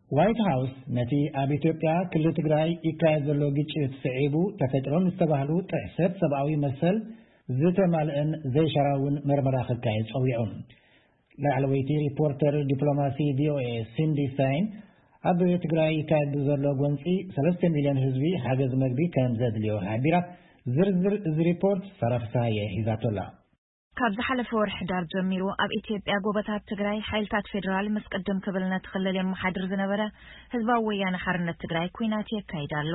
ዋይት ሃውስ ነቲ ኣብ ኢትዮጵያ ክልል ትግራይ ይካየድ ዘሎ ግጭት ስዒቡ ተፈጥሮን ዝተባህሉ ጥሕሰት ሰብኣዊ መሰል ዝተማልአን ዘይሸራውን ምርመራ ክካየድ ፀዊዑ ላዕለወይቲ ሪፖርተር ዲፕሎማሲ ቪኦኤ ሲንዲ ሳይን ኣብ ትግራይ ይካየድ ዘሎ ጎንፂ 3 ሚልዮን ህዝቢ ሓገዝ መግቢ ከም ዘድልዮ ሓቢራ ዝርዝር እዚ ሪፖርት ሰራፍሳየ ሒዛቶላ ካብ ዝሓለፈ ወርሒ ሕዳር ጀሚሩ ኣብ ኢትዮጵያ ጎበታት ትግራይ ሓይልታት ፌደራል መስቀደም ክብልነት ክልል የመሓድር ዝነበረ ህዝባዊ ወያነ ሓርነት ትግራይ ኩናት የካይድ ኣሎ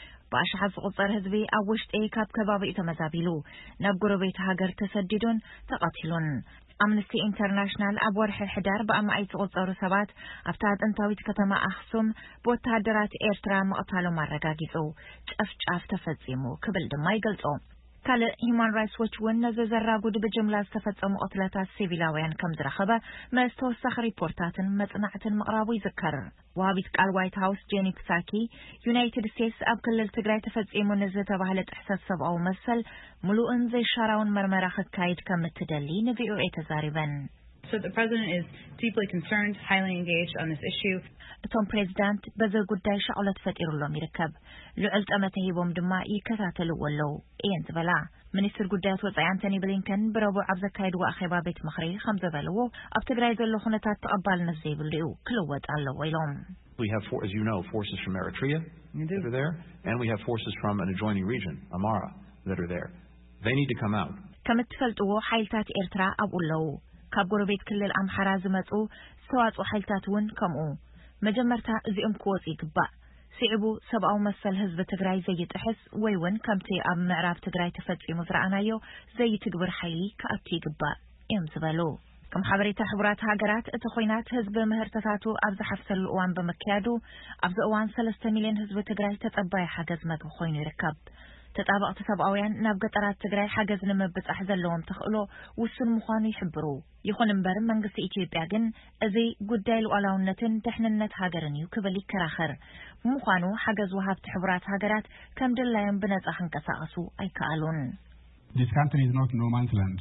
በኣሽሓት ዝቁፀር ህዝቢ ኣብ ውሽጢ ካብ ከባቢኡ ተመዛቢሉ ናብ ጎረቤት ሃገር ተሰዲዱን ተቐቲሉን ኣምነስቲ ኢንተርናሽናል ኣብ ወርሒ ሕዳር ብኣማዓይ ዝቁፀሩ ሰባት ኣብታ ጥንታዊት ከተማ ኣክሱም ብወተሃደራት ኤርትራ መቕታሎም ኣረጋጊጹ ጨፍጫፍ ተፈጺሙ ክብል ድማ ይገልጾ ካለ Human Rights Watch ወነዘ ዘራጉድ በጅምላ ዝተፈጸሙ ቅትለታት ሲቪላውያን ከም ዝረኸበ መስተወሳኺ ሪፖርታትን መጽናዕትን መቕራቡ ይዝከር ዋቢት ቃል ዋይት ሃውስ ጄኒ ፕሳኪ ዩናይትድ ስቴትስ ኣብ ክልል ትግራይ ተፈጺሙ ንዝተባህለ ጥሕሰት ሰብኣዊ መሰል ሙሉእን ዘይሻራውን መርመራ ክካይድ ከም እትደሊ ንቪኦኤ ተዛሪበን So the president is deeply concerned, highly engaged on this issue. Tom president በዘ ጉዳይ ሻዕለት ፈጢሩሎም ይርከብ ልዑል ጠመተ ሂቦም ድማ ይከታተሉ ወለው እየን ዝበላ ሚኒስትር ጉዳያት ወጻኢ አንቶኒ ብሊንከን ብረቡዕ ኣብ ዘካየድዎ ኣኼባ ቤት ምኽሪ ከም ዘበልዎ ኣብ ትግራይ ዘሎ ኩነታት ተቐባልነት ዘይብሉ እዩ ክልወጥ ኣለዎ ኢሎም We have, as you know, forces from Eritrea that are there, and we have forces from an adjoining region, Amara, that are there. They need to come out. ከም እትፈልጥዎ ሓይልታት ኤርትራ ኣብኡለው ካብ ጎረቤት ክልል ኣምሓራ ዝመጹ ዝተዋጽኡ ሓይልታት እውን ከምኡ መጀመርታ እዚኦም ክወጽ ይግባእ ሲዕቡ ሰብኣዊ መሰል ህዝቢ ትግራይ ዘይጥሕስ ወይ እውን ከምቲ ኣብ ምዕራብ ትግራይ ተፈጺሙ ዝረኣናዮ ዘይትግብር ሓይሊ ከኣቱ ይግባእ እዮም ዝበሉ ከም ሓበሬታ ሕቡራት ሃገራት እቲ ኹይናት ህዝቢ ምህርተታቱ ኣብ ዝሓፍሰሉ እዋን በመካየዱ ኣብዚ እዋን 3 ሚልዮን ህዝቢ ትግራይ ተጸባይ ሓገዝ መግቢ ኮይኑ ይርከብ ተጣበቕቲ ሰብኣውያን ናብ ገጠራት ትግራይ ሓገዝ ንምብጻሕ ዘለዎም ተኽእሎ ውሱን ምዃኑ ይሕብሩ ይኹን እምበር መንግስቲ ኢትዮጵያ ግን እዚ ጉዳይ ሉዓላውነትን ድሕንነት ሃገርን እዩ ክብል ይከራኸር ምዃኑ ሓገዝ ወሃብቲ ሕቡራት ሃገራት ከም ድላዮም ብነጻ ክንቀሳቐሱ ኣይከኣሉን This country is not no man's land.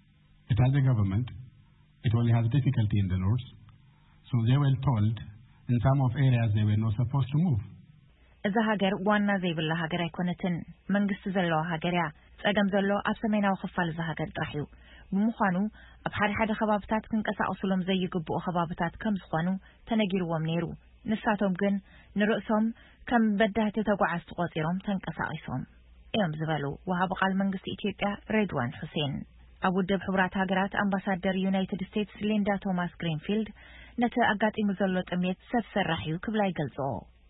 It has a government. It only has difficulty in the north. So they were told in some of areas they were not supposed to move. እዛ ሃገር ዋና ዘይብላ ሃገር ኣይኮነትን መንግስቲ ዘለዋ ሃገርያ ጸገም ዘሎ ኣብ ሰሜናዊ ክፋል እዛ ሃገር ጥራሕ እዩ ብምዃኑ ኣብ ሓደ ከባብታት ክንቀሳቐሱሎም ዘይግብኡ ከባብታት ከም ዝኾኑ ተነጊርዎም ነይሩ ንሳቶም ግን ንርእሶም ከም በዳህቲ ተጓዓዝቲ ቆፂሮም ተንቀሳቒሶም እዮም ዝበሉ ወሃብ ቃል መንግስቲ ኢትዮጵያ ሬድዋን ሁሴን ኣብ ውድብ ሕቡራት ሃገራት ኣምባሳደር ዩናይትድ ስቴትስ ሊንዳ ቶማስ ግሪንፊልድ ነቲ ኣጋጢሙ ዘሎ ጥሜት ሰብ ሰራሕ እዩ ክብላ ይገልጾ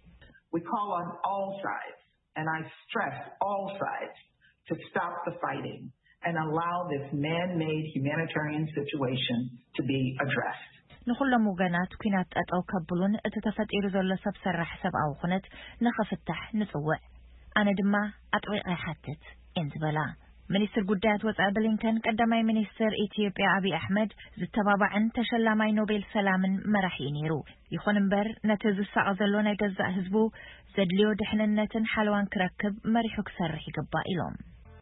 We call on all sides, and I stress all sides, to stop the fighting and allow this man-made humanitarian situation to be addressed. ንኹሎም ወገናት ኩናት ጠጠው ከብሉን እቲ ተፈጢሩ ዘሎ ሰብ ሰራሕ ሰብኣዊ ኩነት ንኽፍታሕ ንጽውዕ ኣነ ድማ ኣጥቢቐ ይሓትት እንዝበላ ሚኒስትር ጉዳያት ወጻኢ ብሊንከን ቀዳማይ ሚኒስትር ኢትዮጵያ አብይ አሕመድ ዝተባባዕን ተሸላማይ ኖቤል ሰላምን መራሒ ነይሩ ይኹን እምበር ነቲ ዝሳቀ ዘሎ ናይ ገዛእ ህዝቡ ዘድልዮ ድሕንነትን ሓለዋን ክረክብ መሪሑ ክሰርሕ ይግባእ ኢሎም